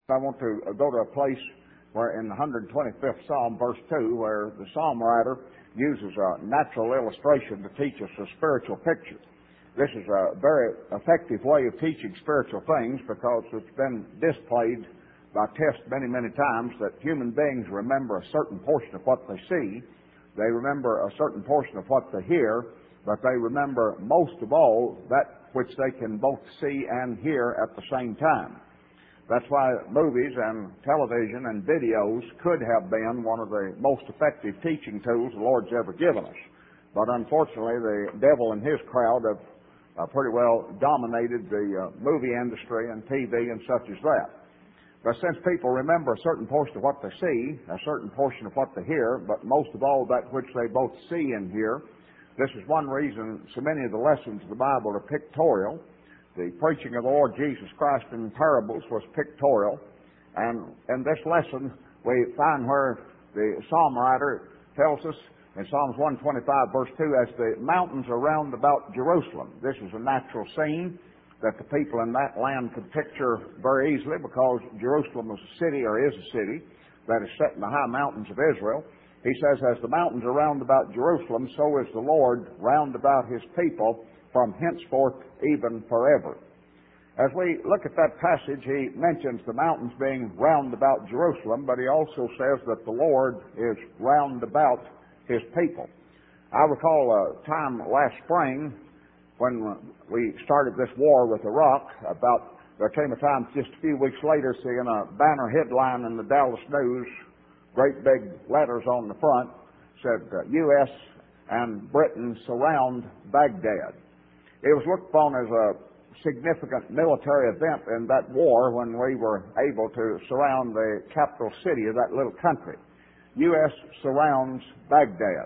I want to go to a place where in the 125th Psalm, verse 2, where the psalm writer uses a natural illustration to teach us a spiritual picture. This is a very effective way of teaching spiritual things because it's been displayed by test many, many times that human beings remember a certain portion of what they see, they remember a certain portion of what they hear, but they remember most of all that which they can both see and hear at the same time. That's why movies and television and videos could have been one of the most effective teaching tools the Lord's ever given us. But unfortunately, the devil and his crowd have pretty well dominated the movie industry and TV and such as that. But since people remember a certain portion of what they see, a certain portion of what they hear, but most of all that which they both see and hear, this is one reason so many of the lessons of the Bible are pictorial. The preaching of the Lord Jesus Christ in parables was pictorial. And in this lesson, we find where the psalm writer tells us in Psalms 125, verse 2, as the mountains are round about Jerusalem. This is a natural scene that the people in that land could picture very easily because Jerusalem was a city, or is a city, that is set in the high mountains of Israel. He says, as the mountains are round about Jerusalem, so is the Lord round about his people from henceforth even forever. As we look at that passage, he mentions the mountains being round about Jerusalem, but he also says that the Lord is round about his people. I recall a time last spring when we started this war with Iraq. There came a time just a few weeks later seeing a banner headline in the Dallas News, great big letters on the front, said U.S. and Britain surround Baghdad. It was looked upon as a significant military event in that war when we were able to surround the capital city of that little country. U.S. surrounds Baghdad.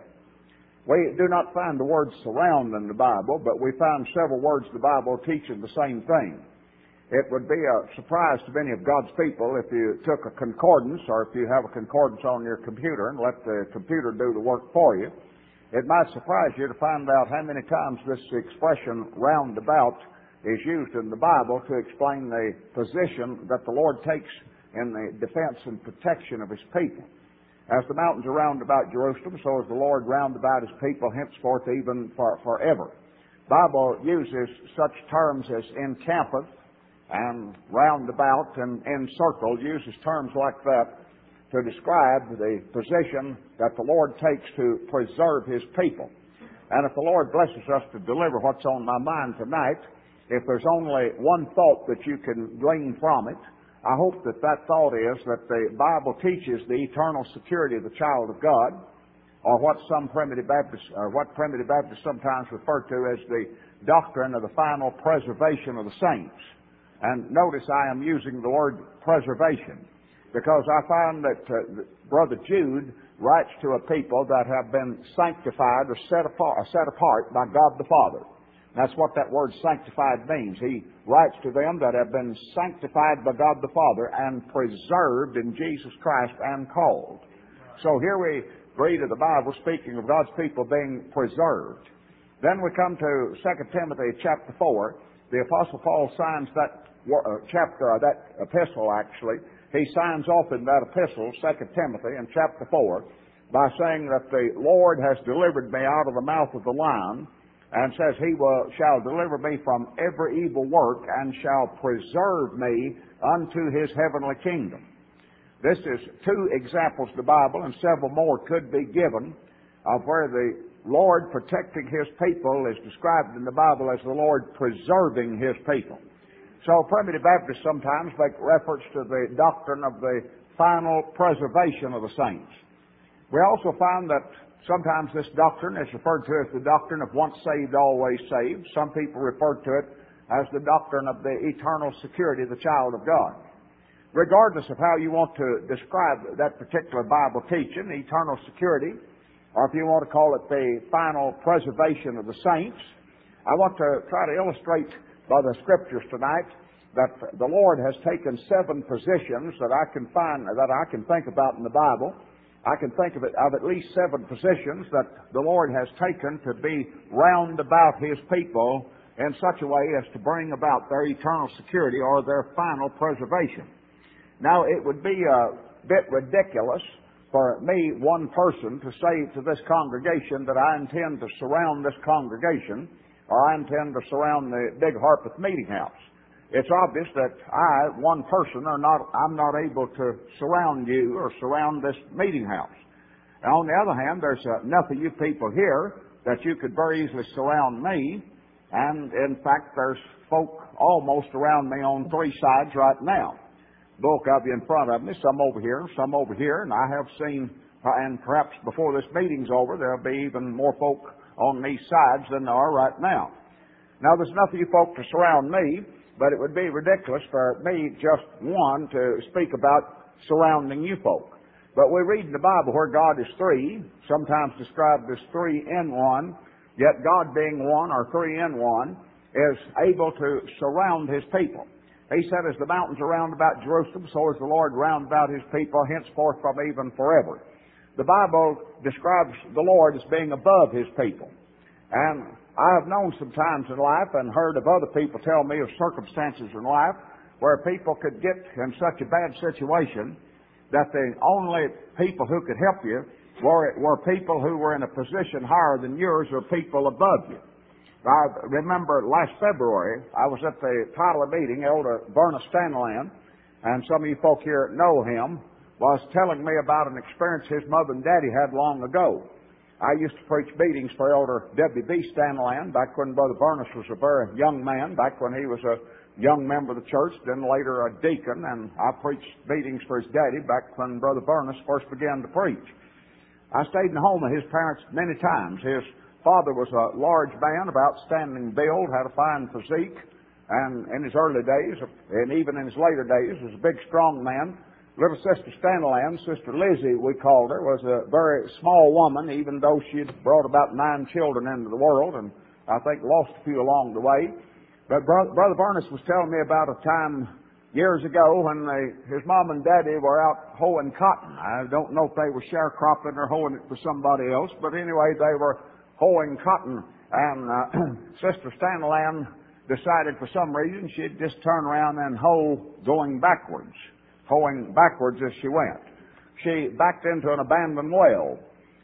We do not find the word surround in the Bible, but we find several words in the Bible teaching the same thing. It would be a surprise to many of God's people if you took a concordance, or if you have a concordance on your computer and let the computer do the work for you. It might surprise you to find out how many times this expression roundabout is used in the Bible to explain the position that the Lord takes in the defense and protection of his people. As the mountains are round about Jerusalem, so is the Lord round about his people henceforth even forever. The Bible uses such terms as encampeth and roundabout and encircled, uses terms like that to describe the position that the Lord takes to preserve his people. And if the Lord blesses us to deliver what's on my mind tonight, if there's only one thought that you can glean from it, I hope that that thought is that the Bible teaches the eternal security of the child of God, or what Primitive Baptists sometimes refer to as the doctrine of the final preservation of the saints. And notice I am using the word preservation, because I found that Brother Jude writes to a people that have been sanctified or set apart by God the Father. That's what that word sanctified means. He writes to them that have been sanctified by God the Father and preserved in Jesus Christ and called. So here we read of the Bible speaking of God's people being preserved. Then we come to 2 Timothy chapter 4. The Apostle Paul signs that epistle actually. He signs off in that epistle, 2 Timothy, in chapter 4, by saying that the Lord has delivered me out of the mouth of the lion, and says he shall deliver me from every evil work, and shall preserve me unto his heavenly kingdom. This is two examples in the Bible, and several more could be given, of where the Lord protecting his people is described in the Bible as the Lord preserving his people. So Primitive Baptists sometimes make reference to the doctrine of the final preservation of the saints. We also find that sometimes this doctrine is referred to as the doctrine of once saved, always saved. Some people refer to it as the doctrine of the eternal security of the child of God. Regardless of how you want to describe that particular Bible teaching, eternal security, or if you want to call it the final preservation of the saints, I want to try to illustrate by the Scriptures tonight that the Lord has taken 7 positions that I can think about in the Bible. I can think of at least 7 positions that the Lord has taken to be round about his people in such a way as to bring about their eternal security or their final preservation. Now, it would be a bit ridiculous for me, one person, to say to this congregation that I intend to surround this congregation, or I intend to surround the Big Harpeth Meeting House. It's obvious that I, one person, I'm not able to surround you or surround this meeting house. Now, on the other hand, there's enough of you people here that you could very easily surround me, and in fact, there's folk almost around me on three sides right now. Bulk of you in front of me, some over here, and I have seen, and perhaps before this meeting's over, there'll be even more folk on these sides than there are right now. Now, there's enough of you folk to surround me, but it would be ridiculous for me, just one, to speak about surrounding you folk. But we read in the Bible where God is three, sometimes described as three in one, yet God being one, or three in one, is able to surround His people. He said, as the mountains are round about Jerusalem, so is the Lord round about His people, henceforth from even forever. The Bible describes the Lord as being above His people. And I have known some times in life and heard of other people tell me of circumstances in life where people could get in such a bad situation that the only people who could help you were people who were in a position higher than yours or people above you. I remember last February, I was at the Tyler meeting. Elder Verna Stanland, and some of you folk here know him, was telling me about an experience his mother and daddy had long ago. I used to preach meetings for Elder W.B. Stanland back when Brother Burness was a very young man, back when he was a young member of the church, then later a deacon, and I preached meetings for his daddy back when Brother Burness first began to preach. I stayed in the home of his parents many times. His father was a large man of outstanding build, had a fine physique, and in his early days, and even in his later days, was a big, strong man. Little Sister Stanland, Sister Lizzie, we called her, was a very small woman, even though she had brought about 9 children into the world, and I think lost a few along the way. But Brother Burness was telling me about a time years ago when his mom and daddy were out hoeing cotton. I don't know if they were sharecropping or hoeing it for somebody else, but anyway, they were hoeing cotton, and Sister Stanland decided for some reason she'd just turn around and hoe hoeing backwards as she went. She backed into an abandoned well.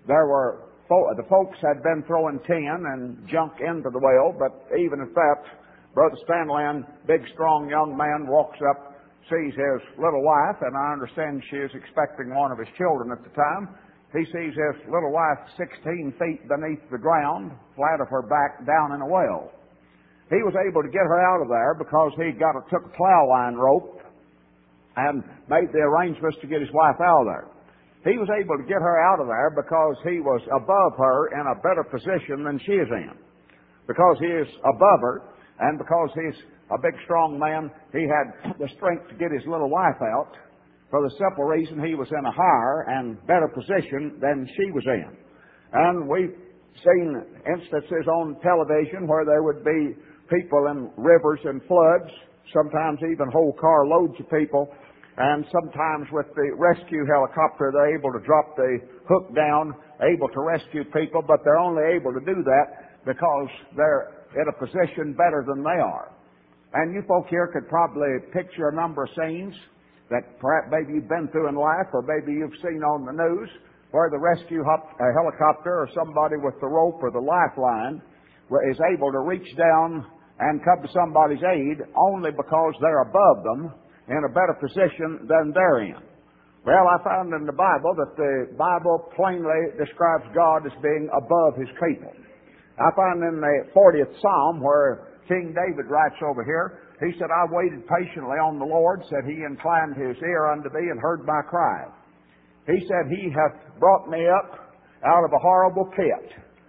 The folks had been throwing tin and junk into the well, but even at that, Brother Stanland, big, strong young man, walks up, sees his little wife, and I understand she is expecting one of his children at the time. He sees his little wife 16 feet beneath the ground, flat of her back, down in a well. He was able to get her out of there because he took a plow line rope and made the arrangements to get his wife out of there. He was able to get her out of there because he was above her in a better position than she is in. Because he is above her, and because he's a big, strong man, he had the strength to get his little wife out, for the simple reason he was in a higher and better position than she was in. And we've seen instances on television where there would be people in rivers and floods, sometimes even whole car loads of people, and sometimes with the rescue helicopter they're able to drop the hook down, able to rescue people, but they're only able to do that because they're in a position better than they are. And you folk here could probably picture a number of scenes that perhaps maybe you've been through in life, or maybe you've seen on the news, where the rescue helicopter or somebody with the rope or the lifeline is able to reach down and come to somebody's aid only because they're above them in a better position than they're in. Well, I found in the Bible that the Bible plainly describes God as being above His people. I found in the 40th Psalm where King David writes over here, he said, I waited patiently on the Lord, said He inclined His ear unto me and heard my cry. He said, He hath brought me up out of a horrible pit.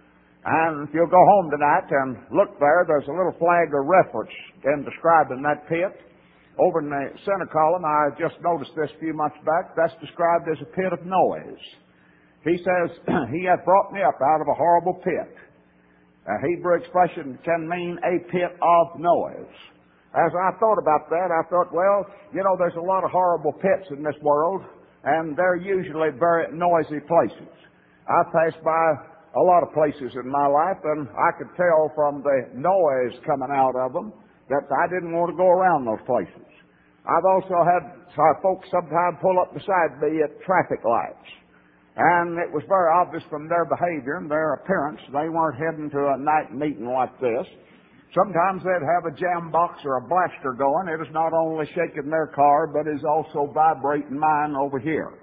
And if you'll go home tonight and look there's a little flag of reference in describing that pit. Over in the center column, I just noticed this a few months back, that's described as a pit of noise. He says, He hath brought me up out of a horrible pit. A Hebrew expression can mean a pit of noise. As I thought about that, I thought, well, there's a lot of horrible pits in this world, and they're usually very noisy places. I've passed by a lot of places in my life, and I could tell from the noise coming out of them that I didn't want to go around those places. I've also had folks sometimes pull up beside me at traffic lights. And it was very obvious from their behavior and their appearance, they weren't heading to a night meeting like this. Sometimes they'd have a jam box or a blaster going. It is not only shaking their car, but is also vibrating mine over here.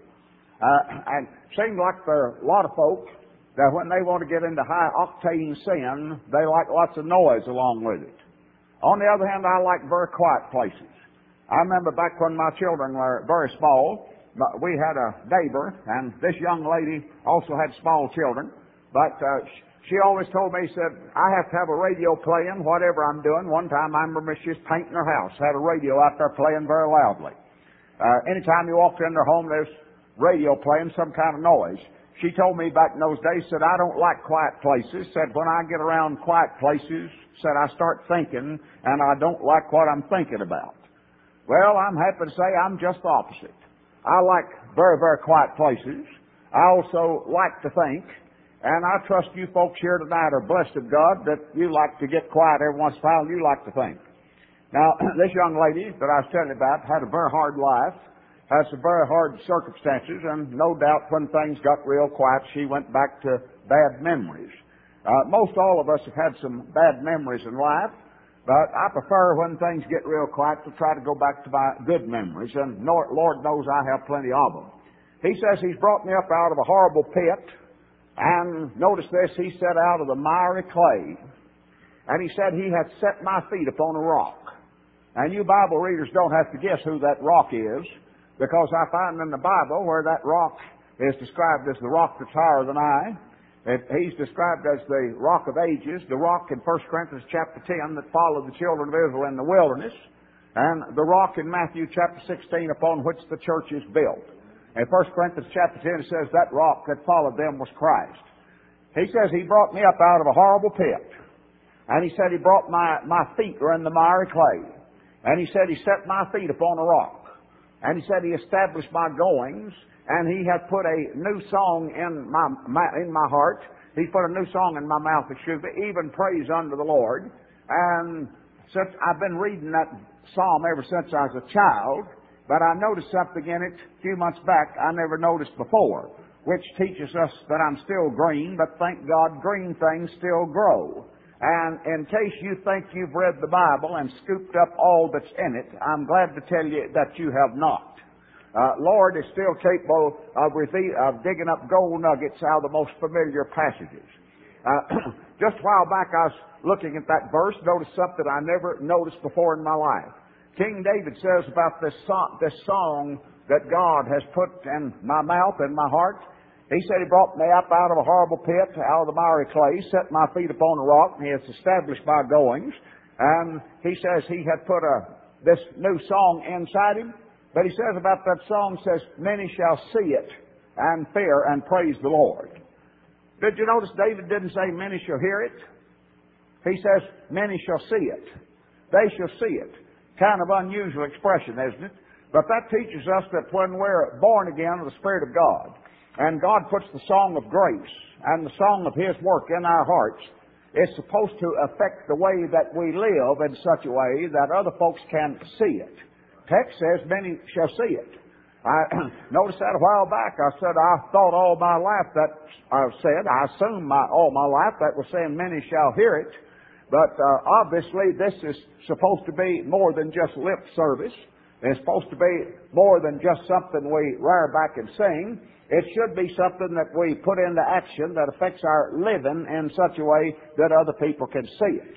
And it seems like there are a lot of folks that when they want to get into high-octane sin, they like lots of noise along with it. On the other hand, I like very quiet places. I remember back when my children were very small, we had a neighbor, and this young lady also had small children, but she always told me, said, I have to have a radio playing, whatever I'm doing. One time I remember she was painting her house, had a radio out there playing very loudly. Anytime you walked in their home, there's radio playing, some kind of noise. She told me back in those days, said, I don't like quiet places. Said, when I get around quiet places, said, I start thinking, and I don't like what I'm thinking about. Well, I'm happy to say I'm just the opposite. I like very, very quiet places. I also like to think, and I trust you folks here tonight are blessed of God that you like to get quiet every once in a while and you like to think. Now, this young lady that I was telling you about had a very hard life, had some very hard circumstances, and no doubt when things got real quiet, she went back to bad memories. Most all of us have had some bad memories in life, but I prefer when things get real quiet to try to go back to my good memories, and Lord knows I have plenty of them. He says he's brought me up out of a horrible pit, and notice this, he said out of the miry clay, and he said he had set my feet upon a rock. And you Bible readers don't have to guess who that rock is, because I find in the Bible where that rock is described as the rock that's higher than I. He's described as the rock of ages, the rock in 1 Corinthians chapter 10 that followed the children of Israel in the wilderness, and the rock in Matthew chapter 16 upon which the church is built. In 1 Corinthians chapter 10 it says that rock that followed them was Christ. He says he brought me up out of a horrible pit. And he said he brought my feet were in the miry clay. And he said he set my feet upon a rock. And he said he established my goings. And he had put a new song in my heart. He put a new song in my mouth, even praise unto the Lord. And since I've been reading that psalm ever since I was a child, but I noticed something in it a few months back I never noticed before, which teaches us that I'm still green, but thank God green things still grow. And in case you think you've read the Bible and scooped up all that's in it, I'm glad to tell you that you have not. Lord is still capable of digging up gold nuggets out of the most familiar passages. Just a while back I was looking at that verse, noticed something I never noticed before in my life. King David says about this song that God has put in my mouth and my heart. He said he brought me up out of a horrible pit, out of the miry clay, set my feet upon a rock, and he has established my goings. And he says he had put this new song inside him. But he says about that song, says, many shall see it and fear and praise the Lord. Did you notice David didn't say many shall hear it? He says many shall see it. They shall see it. Kind of unusual expression, isn't it? But that teaches us that when we're born again of the Spirit of God, and God puts the song of grace and the song of His work in our hearts, it's supposed to affect the way that we live in such a way that other folks can see it. Text says many shall see it. I noticed that a while back. I said I thought all my life that I assumed all my life that was saying many shall hear it. But obviously this is supposed to be more than just lip service. It's supposed to be more than just something we rear back and sing. It should be something that we put into action that affects our living in such a way that other people can see it.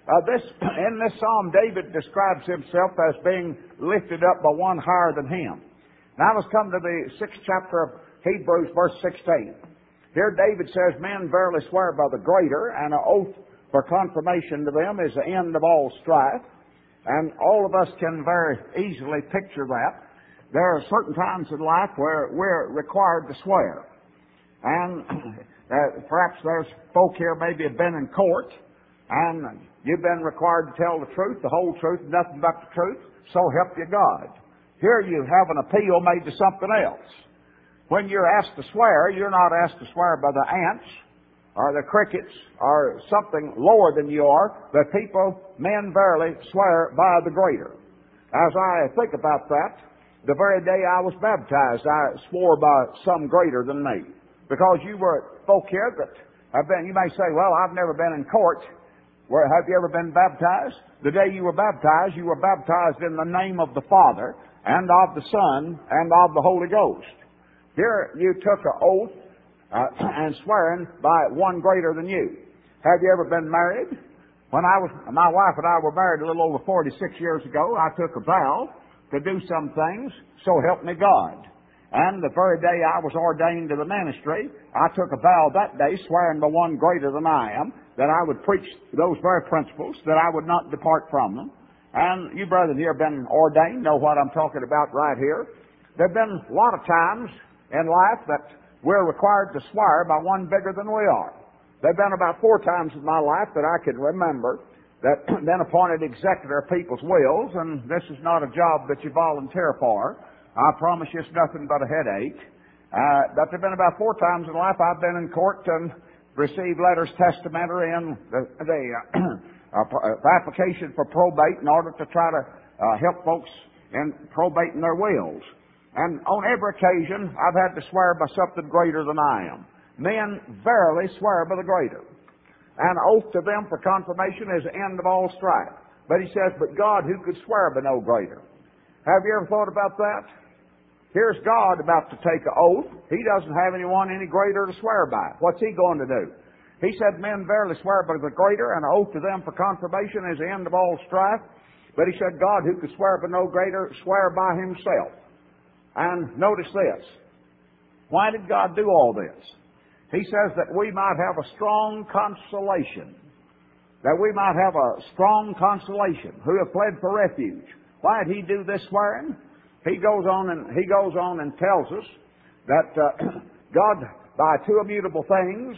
In this psalm, David describes himself as being lifted up by one higher than him. Now let's come to the 6th chapter of Hebrews, verse 16. Here David says, men verily swear by the greater, and an oath for confirmation to them is the end of all strife. And all of us can very easily picture that. There are certain times in life where we're required to swear. And perhaps there's folk here maybe have been in court, and you've been required to tell the truth, the whole truth, nothing but the truth, so help you God. Here you have an appeal made to something else. When you're asked to swear, you're not asked to swear by the ants or the crickets or something lower than you are. The people, men verily, swear by the greater. As I think about that, the very day I was baptized, I swore by some greater than me. Because you were folk here that have been, you may say, well, I've never been in court. Where, have you ever been baptized? The day you were baptized in the name of the Father, and of the Son, and of the Holy Ghost. Here you took an oath and swearing by one greater than you. Have you ever been married? When my wife and I were married a little over 46 years ago, I took a vow to do some things, so help me God. And the very day I was ordained to the ministry, I took a vow that day, swearing by one greater than I am, that I would preach those very principles, that I would not depart from them. And you brethren here have been ordained, know what I'm talking about right here. There have been a lot of times in life that we're required to swear by one bigger than we are. There have been about 4 times in my life that I can remember that been appointed executor of people's wills, and this is not a job that you volunteer for. I promise you it's nothing but a headache. But there have been about 4 times in life I've been in court and received letters testamentary and the application for probate in order to try to help folks in probating their wills. And on every occasion, I've had to swear by something greater than I am. Men verily swear by the greater. An oath to them for confirmation is the end of all strife. But he says, but God, who could swear by no greater? Have you ever thought about that? Here's God about to take an oath. He doesn't have anyone any greater to swear by. What's he going to do? He said, men verily swear by the greater, and an oath to them for confirmation is the end of all strife. But he said, God, who could swear by no greater, swear by himself. And notice this. Why did God do all this? He says that we might have a strong consolation. That we might have a strong consolation who have fled for refuge. Why did he do this swearing? He goes on and tells us that God, by two immutable things,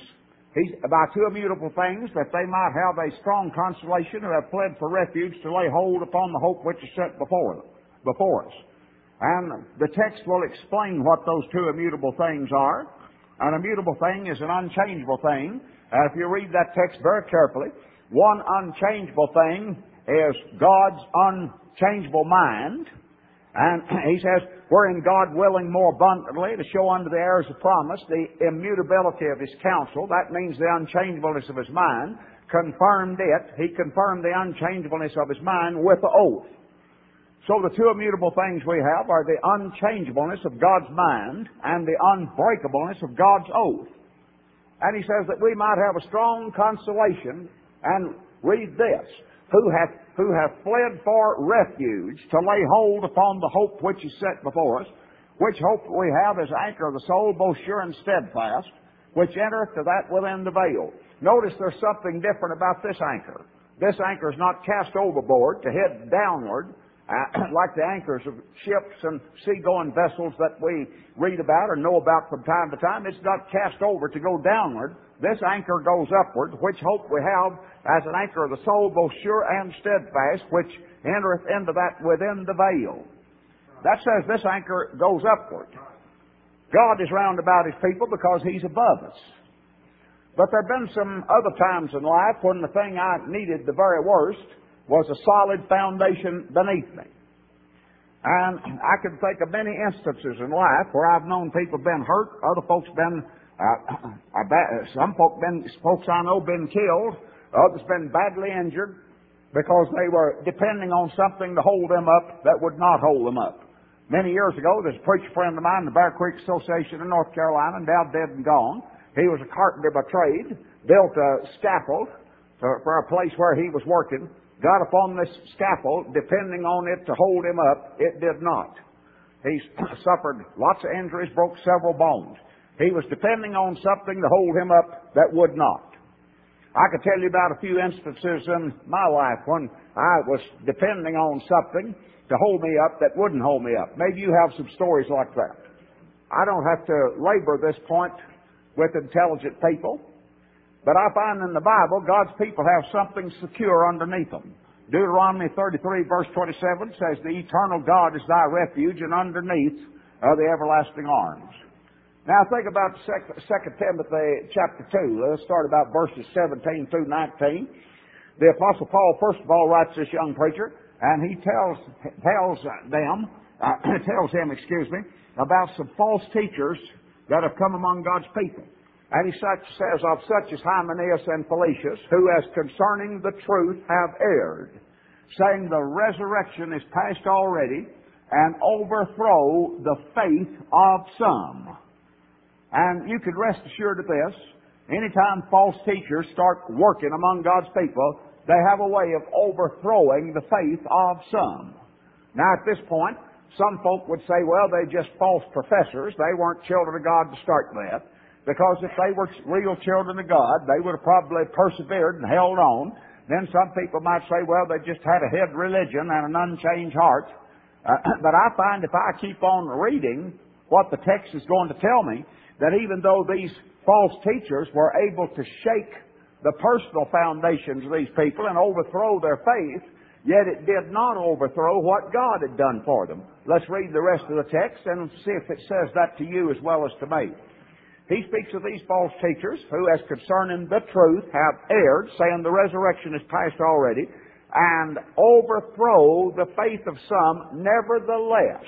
that they might have a strong consolation who have fled for refuge to lay hold upon the hope which is set before us. And the text will explain what those two immutable things are. An immutable thing is an unchangeable thing. If you read that text very carefully, one unchangeable thing is God's unchangeable mind. And he says, wherein God willing more abundantly to show unto the heirs of promise the immutability of his counsel, that means the unchangeableness of his mind, confirmed it. He confirmed the unchangeableness of his mind with the oath. So the two immutable things we have are the unchangeableness of God's mind and the unbreakableness of God's oath. And he says that we might have a strong consolation, and read this, who have fled for refuge to lay hold upon the hope which is set before us, which hope we have is anchor of the soul, both sure and steadfast, which entereth to that within the veil. Notice there's something different about this anchor. This anchor is not cast overboard to head downward, like the anchors of ships and sea-going vessels that we read about or know about from time to time. It's not cast over to go downward. This anchor goes upward, which hope we have as an anchor of the soul, both sure and steadfast, which entereth into that within the veil. That says this anchor goes upward. God is round about his people because he's above us. But there have been some other times in life when the thing I needed the very worst was a solid foundation beneath me. And I can think of many instances in life where I've known people been hurt, other folks been, some folks I know been killed, others been badly injured because they were depending on something to hold them up that would not hold them up. Many years ago, there's a preacher friend of mine in the Bear Creek Association in North Carolina, now dead and gone. He was a carpenter by trade, built a scaffold for a place where he was working. Got upon this scaffold, depending on it to hold him up. It did not. He suffered lots of injuries, broke several bones. He was depending on something to hold him up that would not. I could tell you about a few instances in my life when I was depending on something to hold me up that wouldn't hold me up. Maybe you have some stories like that. I don't have to labor this point with intelligent people. But I find in the Bible, God's people have something secure underneath them. Deuteronomy 33, verse 27 says, the eternal God is thy refuge, and underneath are the everlasting arms. Now think about 2 Timothy chapter 2. Let's start about verses 17 through 19. The Apostle Paul, first of all, writes this young preacher, and he tells him, about some false teachers that have come among God's people. And he says, of such as Hymenaeus and Philetus, who as concerning the truth have erred, saying the resurrection is past already, and overthrow the faith of some. And you can rest assured of this. Anytime false teachers start working among God's people, they have a way of overthrowing the faith of some. Now at this point, some folk would say, well, they're just false professors. They weren't children of God to start with. Because if they were real children of God, they would have probably persevered and held on. Then some people might say, well, they just had a head religion and an unchanged heart. But I find if I keep on reading what the text is going to tell me, that even though these false teachers were able to shake the personal foundations of these people and overthrow their faith, yet it did not overthrow what God had done for them. Let's read the rest of the text and see if it says that to you as well as to me. He speaks of these false teachers who, as concerning the truth, have erred, saying the resurrection is past already, and overthrow the faith of some, nevertheless.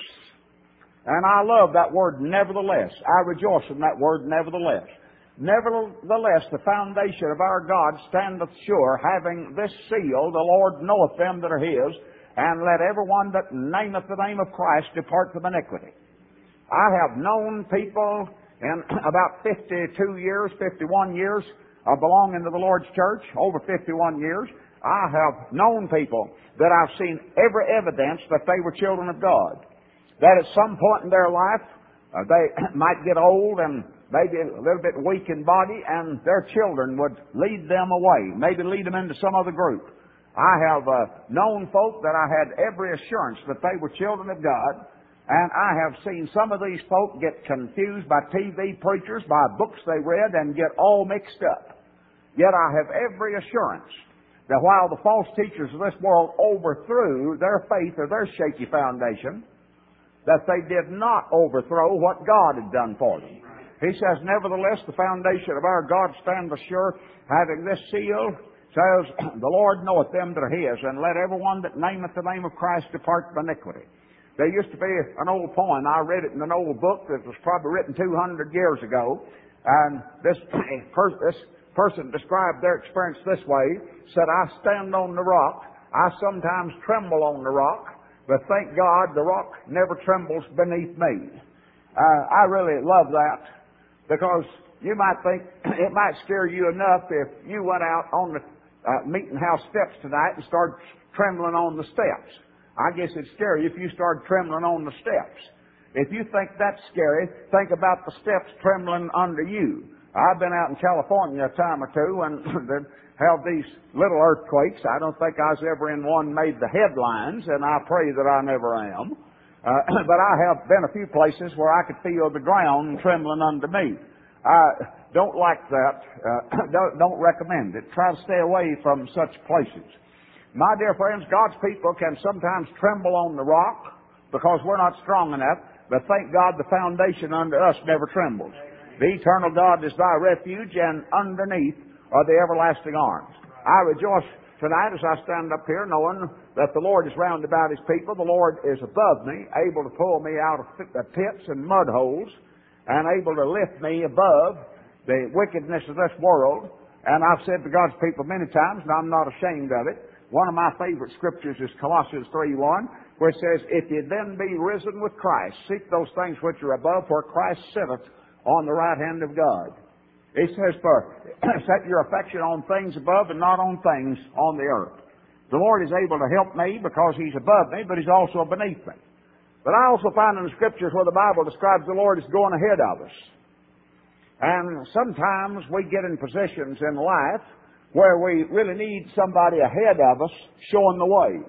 And I love that word, nevertheless. I rejoice in that word, nevertheless. Nevertheless, the foundation of our God standeth sure, having this seal, the Lord knoweth them that are His, and let everyone that nameth the name of Christ depart from iniquity. I have known people in about 51 years of belonging to the Lord's church, over 51 years. I have known people that I've seen every evidence that they were children of God. That at some point in their life, they might get old and maybe a little bit weak in body, and their children would lead them away, maybe lead them into some other group. I have known folk that I had every assurance that they were children of God, and I have seen some of these folk get confused by TV preachers, by books they read, and get all mixed up. Yet I have every assurance that while the false teachers of this world overthrew their faith or their shaky foundation, that they did not overthrow what God had done for them. He says, nevertheless, the foundation of our God standeth sure, having this seal, says, the Lord knoweth them that are His, and let everyone that nameth the name of Christ depart from iniquity. There used to be an old poem. I read it in an old book that was probably written 200 years ago. And this person described their experience this way, said, I stand on the rock. I sometimes tremble on the rock, but thank God the rock never trembles beneath me. I really love that, because you might think it might scare you enough if you went out on the meeting house steps tonight and started trembling on the steps. I guess it'd scare you if you started trembling on the steps. If you think that's scary, think about the steps trembling under you. I've been out in California a time or two and they have these little earthquakes. I don't think I was ever in one made the headlines, and I pray that I never am. But I have been a few places where I could feel the ground trembling under me. I don't like that. Don't recommend it. Try to stay away from such places. My dear friends, God's people can sometimes tremble on the rock because we're not strong enough, but thank God the foundation under us never trembles. The eternal God is thy refuge, and underneath are the everlasting arms. I rejoice tonight as I stand up here knowing that the Lord is round about His people. The Lord is above me, able to pull me out of pits and mud holes, and able to lift me above the wickedness of this world. And I've said to God's people many times, and I'm not ashamed of it, one of my favorite scriptures is Colossians 3:1, where it says, if you then be risen with Christ, seek those things which are above, where Christ sitteth on the right hand of God. It says, set your affection on things above and not on things on the earth. The Lord is able to help me because He's above me, but He's also beneath me. But I also find in the Scriptures where the Bible describes the Lord as going ahead of us. And sometimes we get in positions in life where we really need somebody ahead of us showing the way.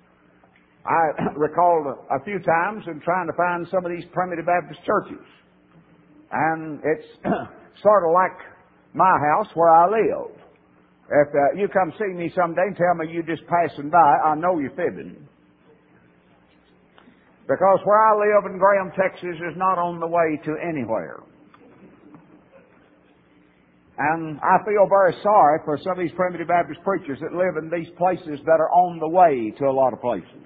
I recall a few times in trying to find some of these primitive Baptist churches. And it's sort of like my house where I live. If you come see me someday and tell me you're just passing by, I know you're fibbing. Because where I live in Graham, Texas is not on the way to anywhere. And I feel very sorry for some of these Primitive Baptist preachers that live in these places that are on the way to a lot of places.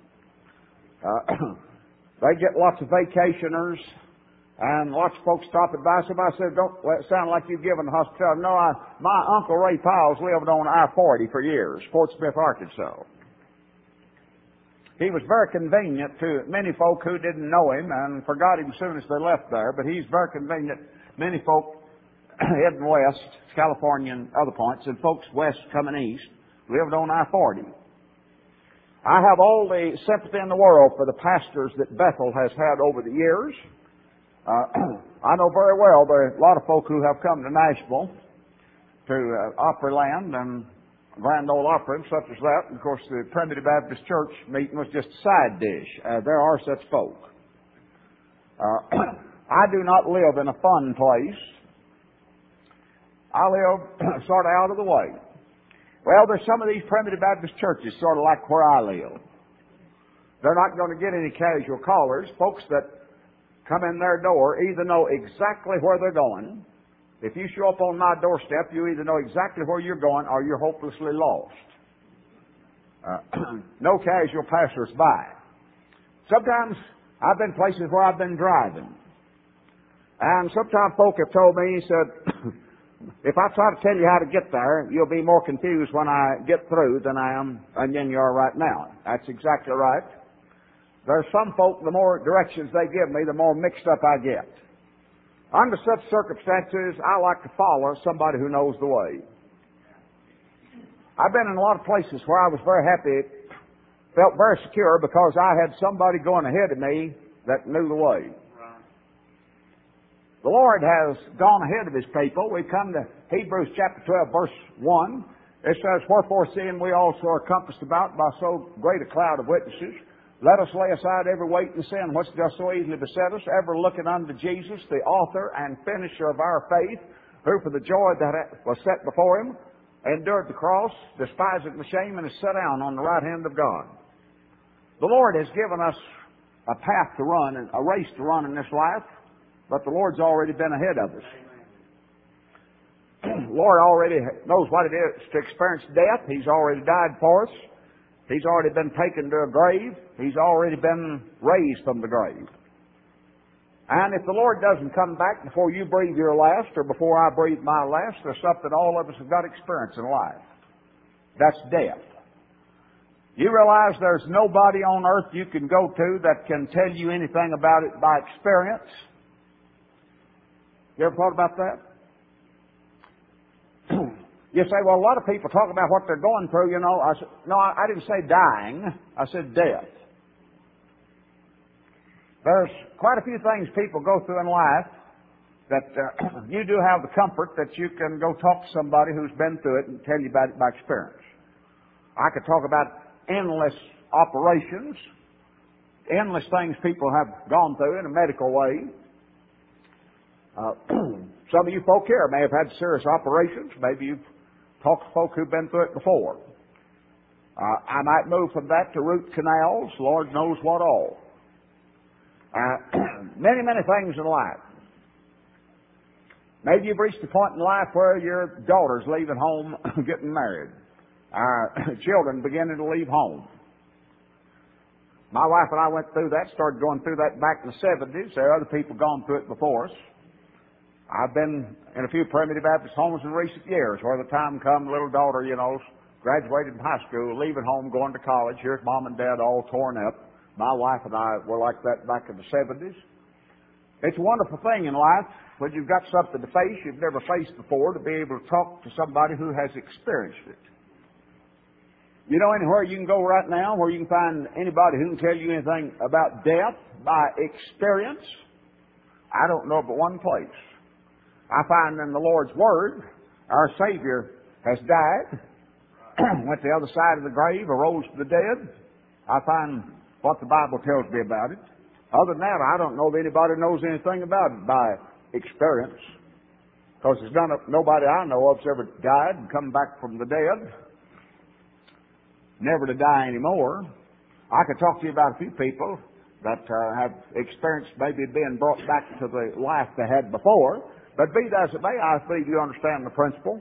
They get lots of vacationers, and lots of folks stopping by. Somebody said, "Don't let it sound like you've given hospitality." No, my Uncle Ray Piles lived on I-40 for years, Fort Smith, Arkansas. He was very convenient to many folk who didn't know him and forgot him as soon as they left there, but he's very convenient. Many folk heading west, California and other points, and folks west coming east, lived on I-40. I have all the sympathy in the world for the pastors that Bethel has had over the years. I know very well there are a lot of folk who have come to Nashville to Opryland and Grand Ole Opry and such as that. And of course, the Primitive Baptist Church meeting was just a side dish. There are such folk. I do not live in a fun place. I live sort of out of the way. Well, there's some of these Primitive Baptist churches sort of like where I live. They're not going to get any casual callers. Folks that come in their door either know exactly where they're going. If you show up on my doorstep, you either know exactly where you're going or you're hopelessly lost. No casual passers-by. Sometimes I've been places where I've been driving. And sometimes folk have told me, he said, if I try to tell you how to get there, you'll be more confused when I get through than I am and than you are right now. That's exactly right. There's some folk, the more directions they give me, the more mixed up I get. Under such circumstances, I like to follow somebody who knows the way. I've been in a lot of places where I was very happy, felt very secure because I had somebody going ahead of me that knew the way. The Lord has gone ahead of His people. We come to Hebrews chapter 12, verse 1. It says, "Wherefore, seeing we also are compassed about by so great a cloud of witnesses, let us lay aside every weight and sin which does so easily beset us, ever looking unto Jesus, the author and finisher of our faith, who for the joy that was set before Him endured the cross, despising the shame, and is set down on the right hand of God." The Lord has given us a path to run and a race to run in this life. But the Lord's already been ahead of us. The Lord already knows what it is to experience death. He's already died for us. He's already been taken to a grave. He's already been raised from the grave. And if the Lord doesn't come back before you breathe your last or before I breathe my last, there's something all of us have got to experience in life. That's death. You realize there's nobody on earth you can go to that can tell you anything about it by experience? You ever thought about that? You say, well, a lot of people talk about what they're going through, you know. I didn't say dying. I said death. There's quite a few things people go through in life that you do have the comfort that you can go talk to somebody who's been through it and tell you about it by experience. I could talk about endless operations, endless things people have gone through in a medical way. Some of you folk here may have had serious operations. Maybe you've talked to folk who've been through it before. I might move from that to root canals, Lord knows what all. Many, many things in life. Maybe you've reached a point in life where your daughter's leaving home, getting married. Children beginning to leave home. My wife and I went through that, started going through that back in the 70s. There are other people gone through it before us. I've been in a few Primitive Baptist homes in recent years where the time come, little daughter, graduated from high school, leaving home, going to college. Here's mom and dad all torn up. My wife and I were like that back in the 70s. It's a wonderful thing in life when you've got something to face you've never faced before to be able to talk to somebody who has experienced it. You know anywhere you can go right now where you can find anybody who can tell you anything about death by experience? I don't know but one place. I find in the Lord's Word, our Savior has died, went to the other side of the grave, arose from the dead. I find what the Bible tells me about it. Other than that, I don't know if anybody knows anything about it by experience. Because there's nobody I know of that's ever died and come back from the dead. Never to die anymore. I could talk to you about a few people that have experienced maybe being brought back to the life they had before. But be that as it may, I believe you understand the principle.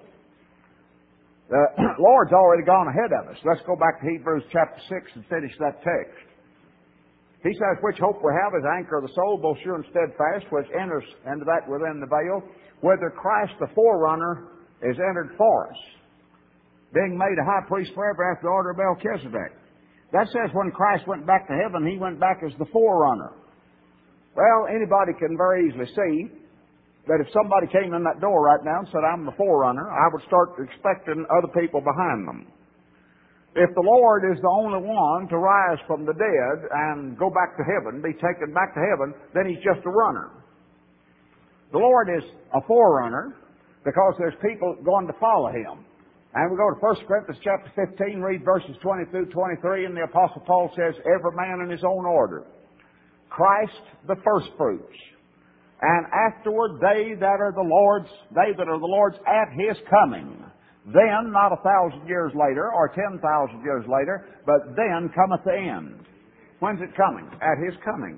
The Lord's already gone ahead of us. Let's go back to Hebrews chapter 6 and finish that text. He says, which hope we have is anchor of the soul, both sure and steadfast, which enters into that within the veil, whither Christ the forerunner is entered for us, being made a high priest forever after the order of Melchizedek. That says when Christ went back to heaven, he went back as the forerunner. Well, anybody can very easily see that if somebody came in that door right now and said, I'm the forerunner, I would start expecting other people behind them. If the Lord is the only one to rise from the dead and go back to heaven, be taken back to heaven, then he's just a runner. The Lord is a forerunner because there's people going to follow him. And we go to 1 Corinthians chapter 15, read verses 20 through 23, and the Apostle Paul says, every man in his own order. Christ the firstfruits. And afterward they that are the Lord's at his coming. Then, not 1,000 years later, or 10,000 years later, but then cometh the end. When's it coming? At his coming.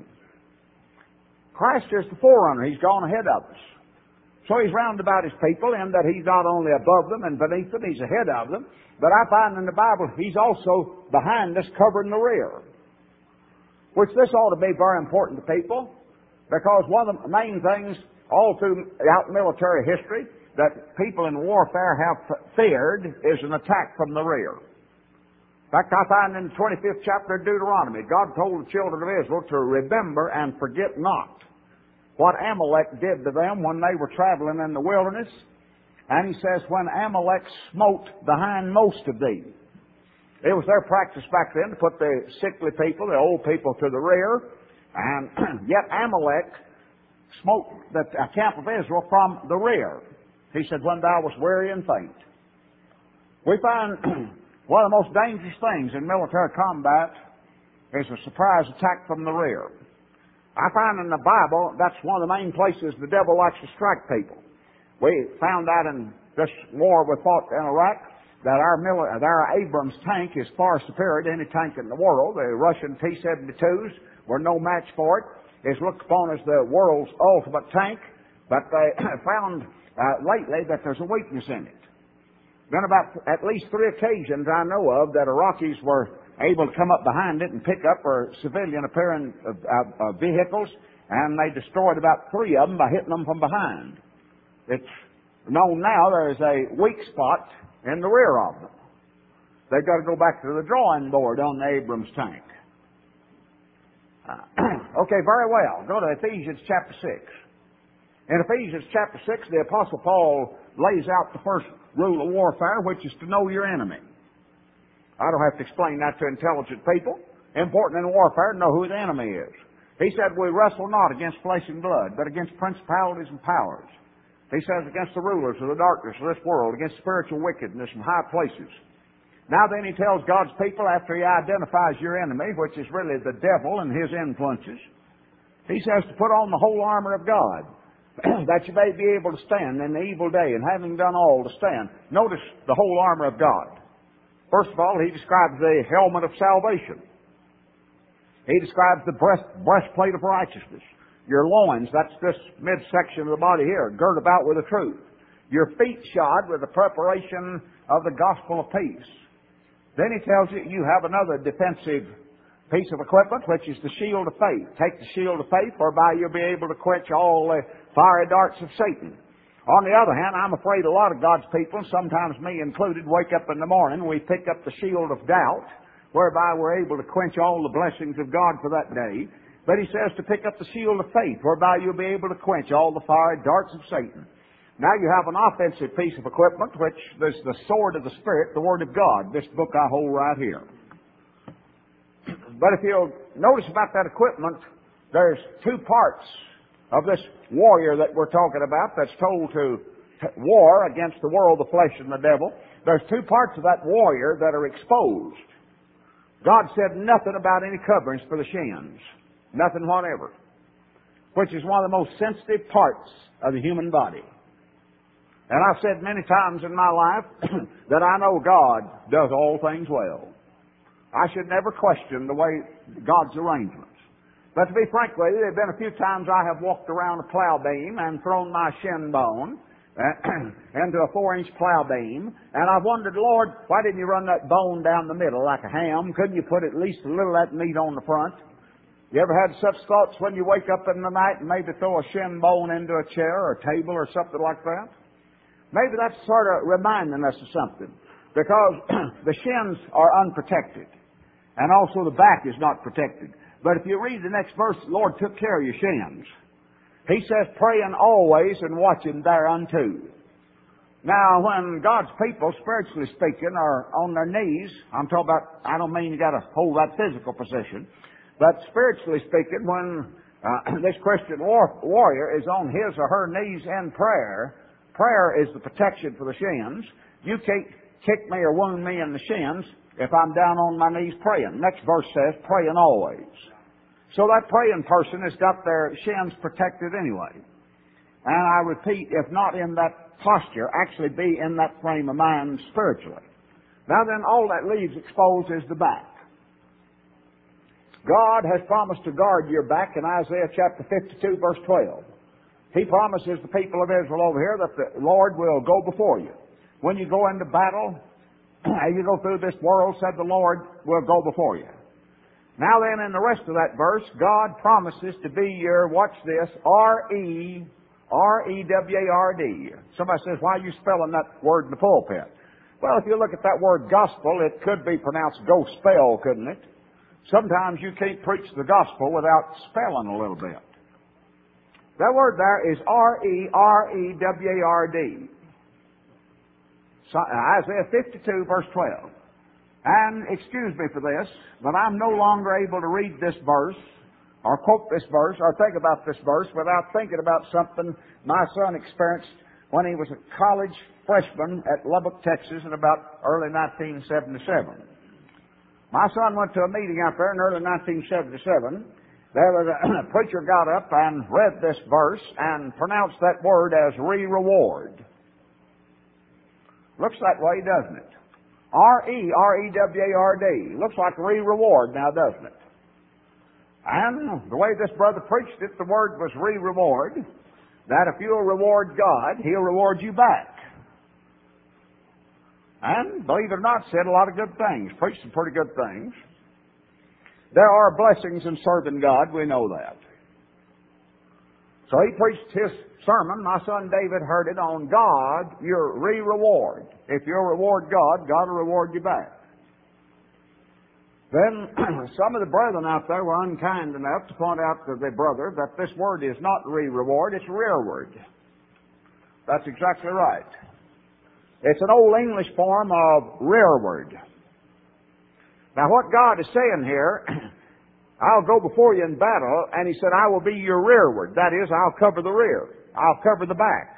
Christ is the forerunner. He's gone ahead of us. So he's round about his people in that he's not only above them and beneath them, he's ahead of them. But I find in the Bible he's also behind us, covering the rear. Which this ought to be very important to people, because one of the main things all throughout military history that people in warfare have feared is an attack from the rear. In fact, I find in the 25th chapter of Deuteronomy, God told the children of Israel to remember and forget not what Amalek did to them when they were traveling in the wilderness. And he says, when Amalek smote the hindmost of thee. It was their practice back then to put the sickly people, the old people, to the rear. And yet Amalek smote the camp of Israel from the rear. He said, when thou wast weary and faint. We find one of the most dangerous things in military combat is a surprise attack from the rear. I find in the Bible that's one of the main places the devil likes to strike people. We found out in this war we fought in Iraq that our Abrams tank is far superior to any tank in the world. The Russian T-72s were no match for it. It's looked upon as the world's ultimate tank, but they found lately that there's a weakness in it. Been about at least 3 occasions I know of that Iraqis were able to come up behind it and pick up civilian appearing vehicles, and they destroyed about 3 of them by hitting them from behind. It's known now there is a weak spot in the rear of them. They've got to go back to the drawing board on the Abrams tank. Okay, very well. Go to Ephesians chapter 6. In Ephesians chapter 6, the Apostle Paul lays out the first rule of warfare, which is to know your enemy. I don't have to explain that to intelligent people. Important in warfare to know who the enemy is. He said, we wrestle not against flesh and blood, but against principalities and powers. He says, against the rulers of the darkness of this world, against spiritual wickedness in high places. Now then he tells God's people, after he identifies your enemy, which is really the devil and his influences, he says to put on the whole armor of God, that you may be able to stand in the evil day, and having done all to stand. Notice the whole armor of God. First of all, he describes the helmet of salvation. He describes the breastplate of righteousness. Your loins, that's this midsection of the body here, girt about with the truth. Your feet shod with the preparation of the gospel of peace. Then he tells you you have another defensive piece of equipment, which is the shield of faith. Take the shield of faith, whereby you'll be able to quench all the fiery darts of Satan. On the other hand, I'm afraid a lot of God's people, sometimes me included, wake up in the morning, we pick up the shield of doubt, whereby we're able to quench all the blessings of God for that day. But he says to pick up the shield of faith, whereby you'll be able to quench all the fiery darts of Satan. Now you have an offensive piece of equipment, which is the sword of the Spirit, the Word of God, this book I hold right here. But if you'll notice about that equipment, there's 2 parts of this warrior that we're talking about that's told to war against the world, the flesh, and the devil. There's 2 parts of that warrior that are exposed. God said nothing about any coverings for the shins. Nothing whatever. Which is one of the most sensitive parts of the human body. And I've said many times in my life that I know God does all things well. I should never question the way God's arrangements. But to be frank with you, there have been a few times I have walked around a plow beam and thrown my shin bone into a 4-inch plow beam, and I've wondered, Lord, why didn't you run that bone down the middle like a ham? Couldn't you put at least a little of that meat on the front? You ever had such thoughts when you wake up in the night and maybe throw a shin bone into a chair or a table or something like that? Maybe that's sort of reminding us of something, because the shins are unprotected, and also the back is not protected. But if you read the next verse, the Lord took care of your shins. He says, praying always and watching thereunto. Now, when God's people, spiritually speaking, are on their knees, I'm talking about, I don't mean you got to hold that physical position, but spiritually speaking, when this Christian warrior is on his or her knees in prayer, prayer is the protection for the shins. You can't kick me or wound me in the shins if I'm down on my knees praying. Next verse says, praying always. So that praying person has got their shins protected anyway. And I repeat, if not in that posture, actually be in that frame of mind spiritually. Now then, all that leaves exposed is the back. God has promised to guard your back in Isaiah chapter 52, verse 12. He promises the people of Israel over here that the Lord will go before you. When you go into battle, you go through this world, said the Lord will go before you. Now then, in the rest of that verse, God promises to be your, watch this, R-E-W-A-R-D. Somebody says, why are you spelling that word in the pulpit? Well, if you look at that word gospel, it could be pronounced go spell, couldn't it? Sometimes you can't preach the gospel without spelling a little bit. That word there is R-E-R-E-W-A-R-D. So, Isaiah 52, verse 12. And excuse me for this, but I'm no longer able to read this verse, or quote this verse, or think about this verse without thinking about something my son experienced when he was a college freshman at Lubbock, Texas in about early 1977. My son went to a meeting out there in early 1977. There was a preacher got up and read this verse and pronounced that word as re-reward. Looks that way, doesn't it? R-E-R-E-W-A-R-D. Looks like re-reward now, doesn't it? And the way this brother preached it, the word was re-reward. That if you'll reward God, He'll reward you back. And, believe it or not, said a lot of good things. Preached some pretty good things. There are blessings in serving God. We know that. So he preached his sermon. My son David heard it on God, your re-reward. If you'll reward God, God will reward you back. Then some of the brethren out there were unkind enough to point out to their brother that this word is not re-reward, it's rearward. That's exactly right. It's an old English form of rearward. Now what God is saying here, I'll go before you in battle, and He said, I will be your rearward. That is, I'll cover the rear. I'll cover the back.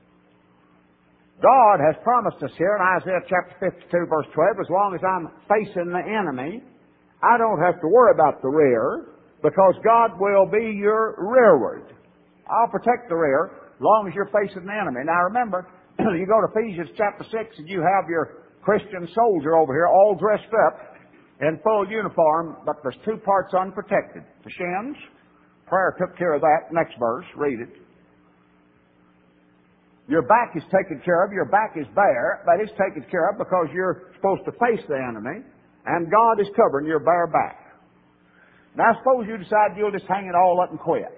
God has promised us here in Isaiah chapter 52, verse 12, as long as I'm facing the enemy, I don't have to worry about the rear, because God will be your rearward. I'll protect the rear as long as you're facing the enemy. Now remember, you go to Ephesians chapter 6 and you have your Christian soldier over here all dressed up in full uniform, but there's two parts unprotected. The shins, prayer took care of that. Next verse, read it. Your back is taken care of. Your back is bare, but it's taken care of because you're supposed to face the enemy, and God is covering your bare back. Now, suppose you decide you'll just hang it all up and quit.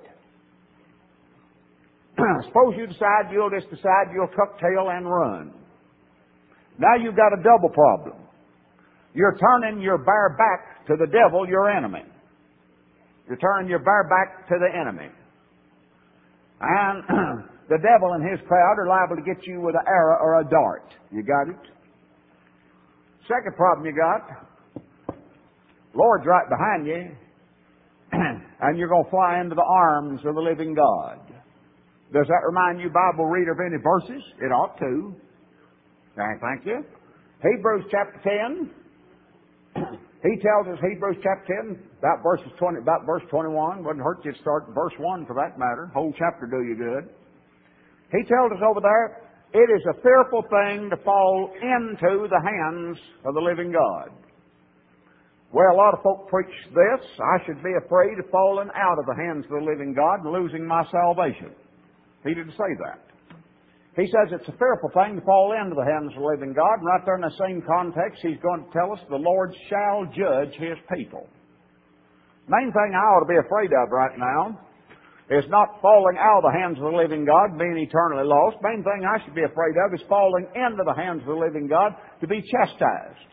Suppose you decide you'll tuck tail and run. Now you've got a double problem. You're turning your bare back to the devil, your enemy. You're turning your bare back to the enemy. And the devil and his crowd are liable to get you with an arrow or a dart. You got it? Second problem you got, Lord's right behind you, and you're going to fly into the arms of the living God. Does that remind you, Bible reader, of any verses? It ought to. Thank you. Hebrews chapter 10. He tells us, Hebrews chapter 10, about verse 21. Wouldn't hurt you to start verse 1 for that matter. Whole chapter do you good. He tells us over there, it is a fearful thing to fall into the hands of the living God. Well, a lot of folk preach this. I should be afraid of falling out of the hands of the living God and losing my salvation. He didn't say that. He says it's a fearful thing to fall into the hands of the living God, and right there in the same context, he's going to tell us the Lord shall judge his people. Main thing I ought to be afraid of right now is not falling out of the hands of the living God, being eternally lost. Main thing I should be afraid of is falling into the hands of the living God to be chastised.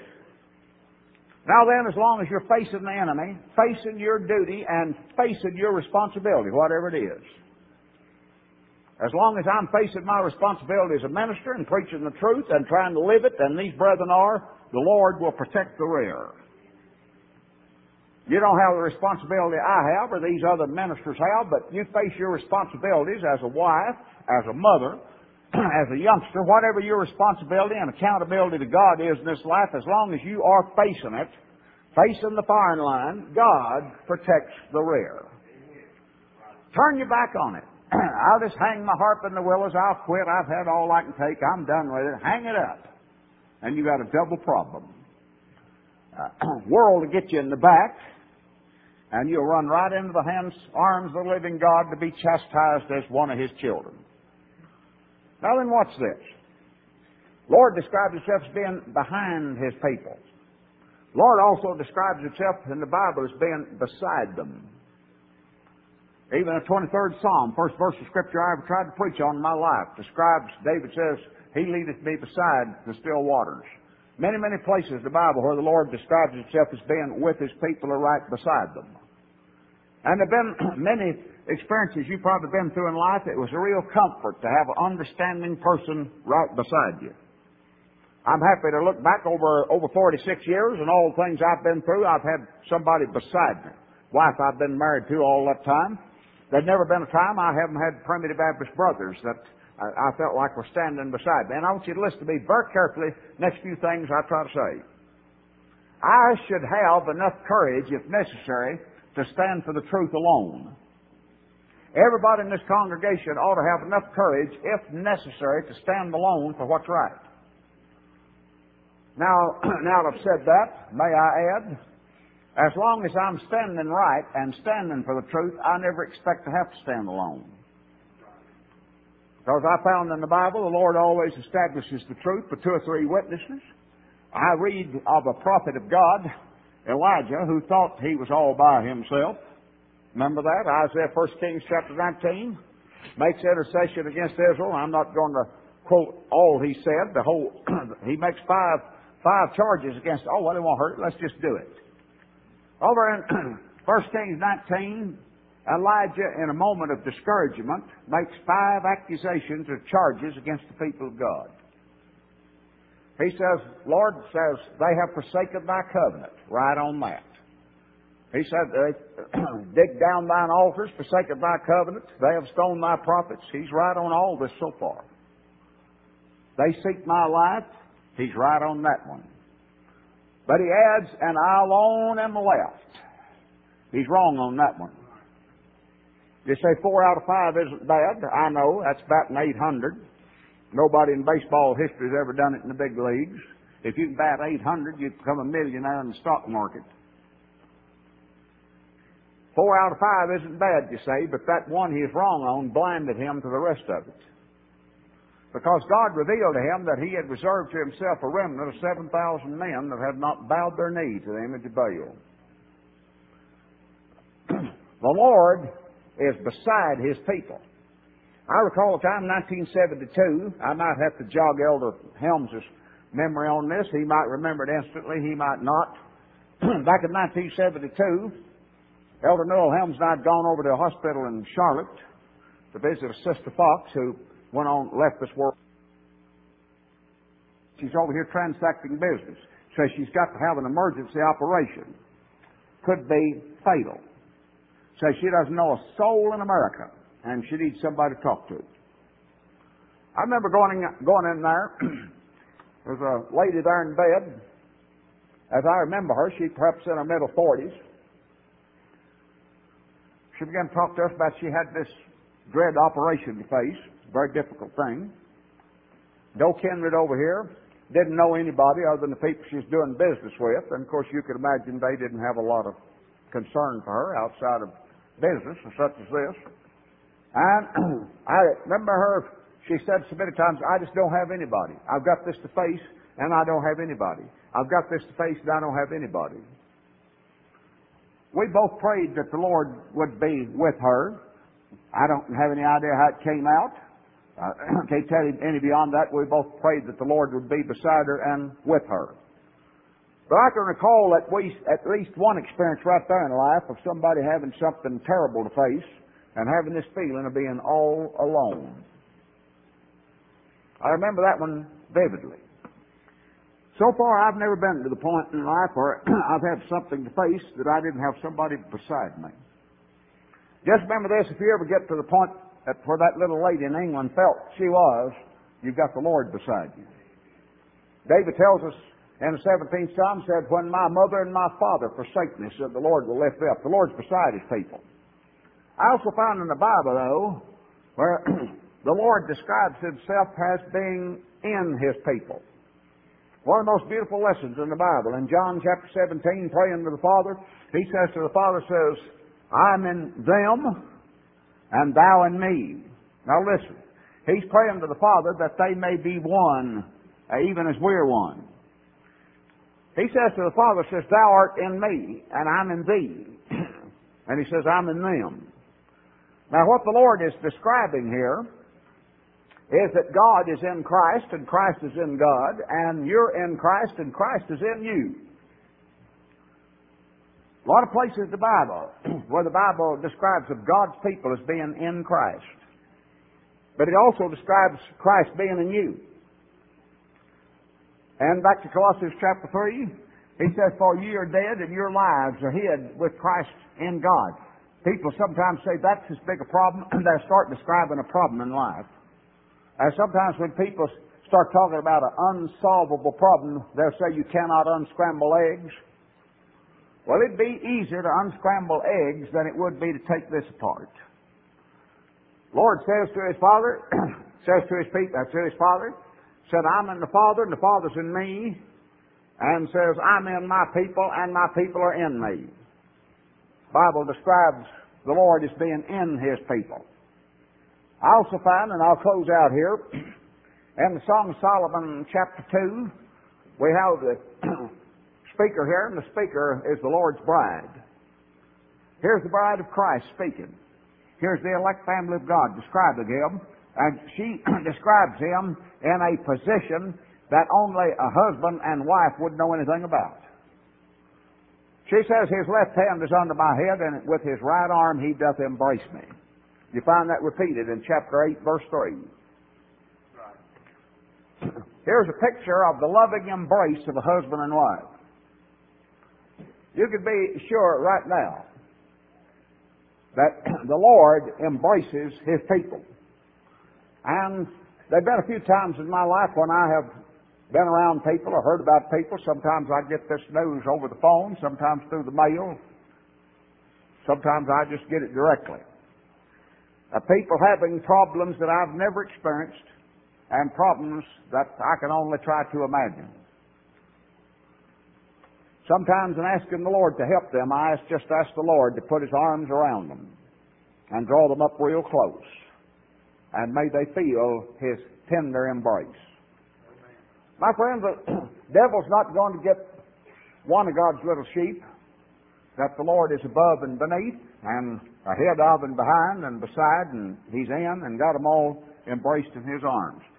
Now then, as long as you're facing the enemy, facing your duty, and facing your responsibility, whatever it is, as long as I'm facing my responsibility as a minister and preaching the truth and trying to live it, and these brethren are, the Lord will protect the rear. You don't have the responsibility I have or these other ministers have, but you face your responsibilities as a wife, as a mother, as a youngster, whatever your responsibility and accountability to God is in this life, as long as you are facing it, facing the firing line, God protects the rear. Turn your back on it. I'll just hang my harp in the willows. I'll quit. I've had all I can take. I'm done with it. Hang it up. And you got a double problem. World will get you in the back, and you'll run right into the arms of the living God to be chastised as one of his children. Now then, watch this. Lord describes himself as being behind his people. Lord also describes himself in the Bible as being beside them. Even the 23rd Psalm, first verse of Scripture I ever tried to preach on in my life, describes, David says, he leadeth me beside the still waters. Many, many places in the Bible where the Lord describes himself as being with his people or right beside them. And there have been many experiences you've probably been through in life. It was a real comfort to have an understanding person right beside you. I'm happy to look back over 46 years and all the things I've been through. I've had somebody beside me. Wife I've been married to all that time. There's never been a time I haven't had Primitive Baptist brothers that I felt like were standing beside me. And I want you to listen to me very carefully, next few things I try to say. I should have enough courage, if necessary, to stand for the truth alone. Everybody in this congregation ought to have enough courage, if necessary, to stand alone for what's right. Now that I've said that, may I add, as long as I'm standing right and standing for the truth, I never expect to have to stand alone. Because I found in the Bible, the Lord always establishes the truth for 2 or 3 witnesses. I read of a prophet of God, Elijah, who thought he was all by himself. Remember that? Isaiah 1 Kings chapter 19 makes intercession against Israel. I'm not going to quote all he said. The whole he makes five charges against. Oh, well, it won't hurt. Let's just do it. Over in 1 Kings 19, Elijah, in a moment of discouragement, makes 5 accusations or charges against the people of God. He says, Lord says, they have forsaken thy covenant. Right on that. He said, they dig down thine altars, forsaken thy covenant. They have stoned thy prophets. He's right on all this so far. They seek my life. He's right on that one. But he adds, and I alone am left. He's wrong on that one. You say 4 out of 5 isn't bad. I know, that's about an 800. Nobody in baseball history has ever done it in the big leagues. If you can bat 800, you become a millionaire in the stock market. 4 out of 5 isn't bad, you say, but that one he's wrong on blinded him to the rest of it. Because God revealed to him that he had reserved to himself a remnant of 7,000 men that had not bowed their knee to the image of Baal. The Lord is beside his people. I recall a time in 1972, I might have to jog Elder Helms' memory on this. He might remember it instantly, he might not. Back in 1972, Elder Noel Helms and I had gone over to a hospital in Charlotte to visit a Sister Fox who left this world. She's over here transacting business. So she's got to have an emergency operation. Could be fatal. So she doesn't know a soul in America, and she needs somebody to talk to. I remember going in there. There's a lady there in bed. As I remember her, she perhaps in her middle 40s. She began to talk to us about she had this dread operation to face. Very difficult thing. No kindred over here. didn't know anybody other than the people she was doing business with. And, of course, you could imagine they didn't have a lot of concern for her outside of business and such as this. And I remember her, she said so many times, I just don't have anybody. I've got this to face, and I don't have anybody. I've got this to face, and I don't have anybody. We both prayed that the Lord would be with her. I don't have any idea how it came out. I can't tell you any beyond that. We both prayed that the Lord would be beside her and with her. But I can recall at least one experience right there in life of somebody having something terrible to face and having this feeling of being all alone. I remember that one vividly. So far, I've never been to the point in life where I've had something to face that I didn't have somebody beside me. Just remember this, if you ever get to the point where that little lady in England felt she was, you've got the Lord beside you. David tells us in the 17th Psalm, said, when my mother and my father forsake me, said the Lord will lift me up. The Lord's beside His people. I also found in the Bible, though, where the Lord describes Himself as being in His people. One of the most beautiful lessons in the Bible. In John chapter 17, praying to the Father, He says to the Father, says, I'm in them, and thou in me. Now listen, He's praying to the Father that they may be one, even as we're one. He says to the Father, says, thou art in me, and I'm in thee. And He says, I'm in them. Now what the Lord is describing here is that God is in Christ, and Christ is in God, and you're in Christ, and Christ is in you. A lot of places in the Bible where the Bible describes of God's people as being in Christ. But it also describes Christ being in you. And back to Colossians chapter 3, he says, for ye are dead, and your lives are hid with Christ in God. People sometimes say that's as big a problem, and they start describing a problem in life. And sometimes when people start talking about an unsolvable problem, they'll say you cannot unscramble eggs. Well, it'd be easier to unscramble eggs than it would be to take this apart. Lord says to His Father, says to His people, to His Father, said, I'm in the Father, and the Father's in me, and says, I'm in my people, and my people are in me. The Bible describes the Lord as being in His people. I also find, and I'll close out here, in the Song of Solomon chapter 2, we have the speaker here, and the speaker is the Lord's bride. Here's the bride of Christ speaking. Here's the elect family of God describing Him, and she describes Him in a position that only a husband and wife would know anything about. She says, His left hand is under my head, and with His right arm He doth embrace me. You find that repeated in chapter 8, verse 3. Here's a picture of the loving embrace of a husband and wife. You can be sure right now that the Lord embraces His people. And there have been a few times in my life when I have been around people or heard about people. Sometimes I get this news over the phone, sometimes through the mail. Sometimes I just get it directly. People having problems that I've never experienced and problems that I can only try to imagine. Sometimes in asking the Lord to help them, I just ask the Lord to put His arms around them and draw them up real close. And may they feel His tender embrace. My friends, the devil's not going to get one of God's little sheep that the Lord is above and beneath and ahead of and behind and beside, and He's in and got them all embraced in His arms.